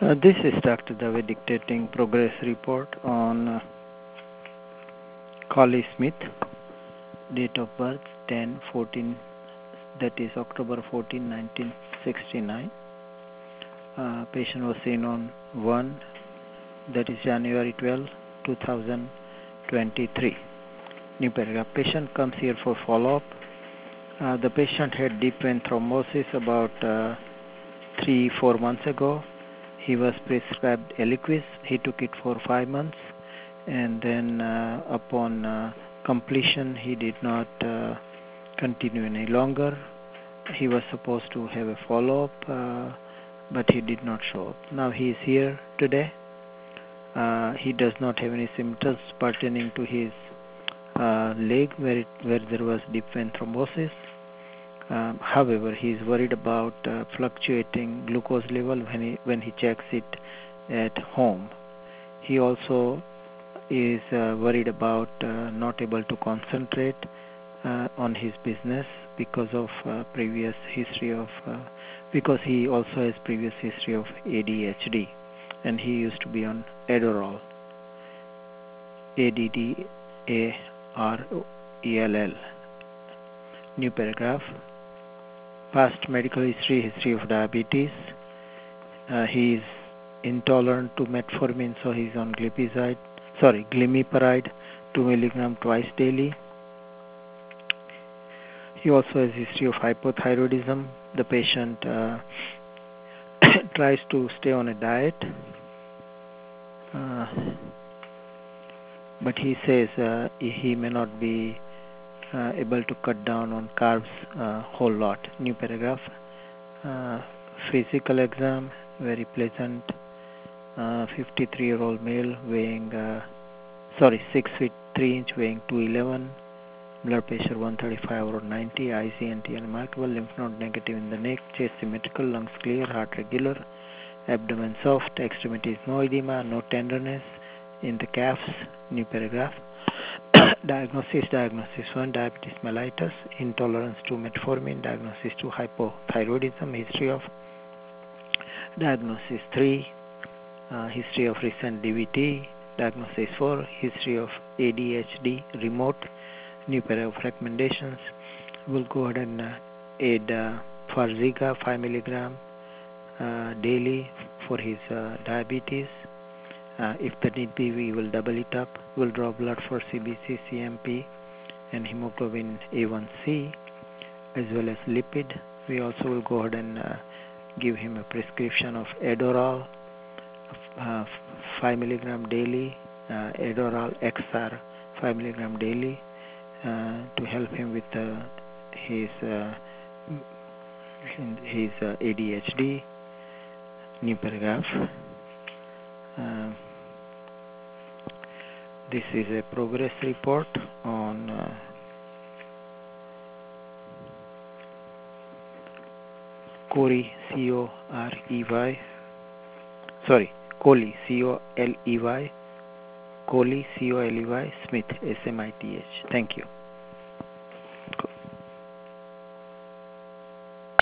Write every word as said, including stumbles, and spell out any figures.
Uh, this is Doctor Dave dictating progress report on uh, Collie Smith, date of birth ten fourteen, that is October fourteenth, nineteen sixty-nine. Uh, patient was seen on one, that is January twelfth, two thousand twenty-three. New paragraph. Patient comes here for follow-up. Uh, the patient had deep vein thrombosis about uh, three, four months ago. He was prescribed Eliquis. He took it for five months, and then uh, upon uh, completion, he did not uh, continue any longer. He was supposed to have a follow-up, uh, but he did not show up. Now he is here today. Uh, he does not have any symptoms pertaining to his uh, leg where it, where there was deep vein thrombosis. Um, however, he is worried about uh, fluctuating glucose level when he when he checks it at home. He also is uh, worried about uh, not able to concentrate uh, on his business because of uh, previous history of uh, because he also has previous history of A D H D, and he used to be on Adderall. A D D A R E L L. New paragraph. Past medical history, history of diabetes. Uh, he is intolerant to metformin, so he's on glipizide, sorry, glimepiride, two milligram twice daily. He also has history of hypothyroidism. The patient uh, tries to stay on a diet, uh, but he says uh, he may not be uh, able to cut down on carbs a uh, whole lot. New paragraph. Uh, physical exam, very pleasant. Uh, fifty-three-year-old male weighing, uh, sorry, six feet three inch, weighing two eleven. Blood pressure one thirty-five over ninety. I C N T unremarkable. Lymph node negative in the neck. Chest symmetrical. Lungs clear. Heart regular. Abdomen soft. Extremities no edema. No tenderness in the calves. New paragraph. Diagnosis. Diagnosis one. Diabetes mellitus. Intolerance to metformin. Diagnosis two. Hypothyroidism. History of. Diagnosis three. Uh, history of recent D V T. Diagnosis four. History of A D H D. Remote. New pair of recommendations. We'll go ahead and uh, add uh, Farxiga five milligram uh, daily for his uh, diabetes. Uh, if the need be, we will double it up. We'll draw blood for C B C, C M P, and hemoglobin A one C, as well as lipid. We also will go ahead and uh, give him a prescription of Adderall, uh, five milligram daily, uh, Adderall X R five milligram daily, uh, to help him with uh, his uh, his uh, A D H D. New paragraph. Uh, this is a progress report on uh, Corey, C O R E Y, sorry, Coley, C O L E Y, Coley, C O L E Y, Smith, S M I T H. Thank you.